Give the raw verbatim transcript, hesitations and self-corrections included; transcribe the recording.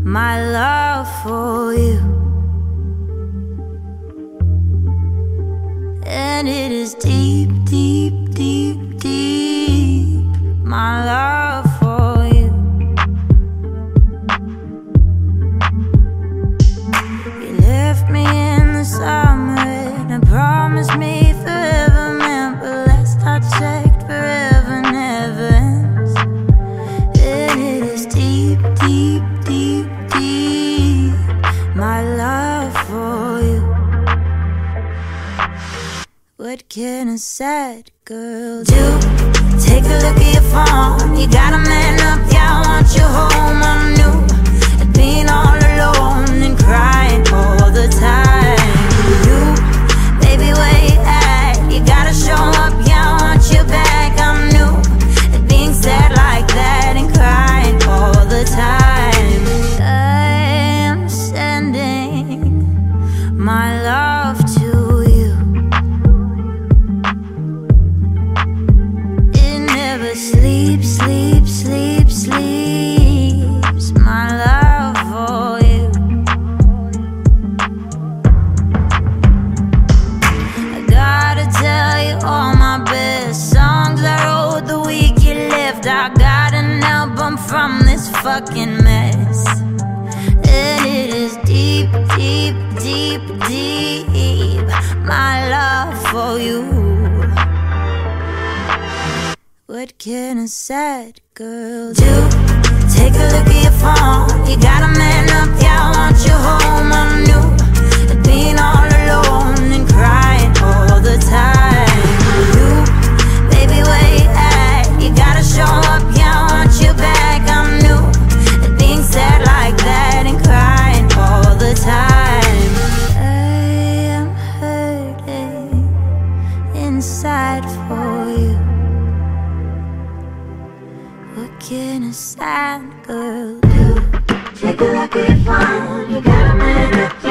my love for you. And it is deep, deep, deep, deep, my love for you. You left me in the summer and promised me forever, man, but last I checked, forever never ends. And it is deep, deep, deep, deep, my love for you. What can a sad girl do? Take a look at your phone. You got a man up, yeah, I want you home. I'm new at being all alone and crying all the time. You, baby, where you at? You gotta show up, yeah, I want you back. I'm new at being sad like that and crying all the time. I am sending my love to you. Sleep, sleep, sleep, sleeps, my love for you. I gotta tell you all my best songs I wrote the week you left. I got an album from this fucking mess. And it is deep, deep, deep, deep, my love for you. What can a sad girl do? Take a look at your phone. You got a man up, yeah, I want you home. I'm new at being all alone and crying all the time. You, baby, where you at? You gotta show up, yeah, I want you back. I'm new at being sad like that and crying all the time. I am hurting inside for you. What can a sad girl do? Take a look at your phone. You got a man up.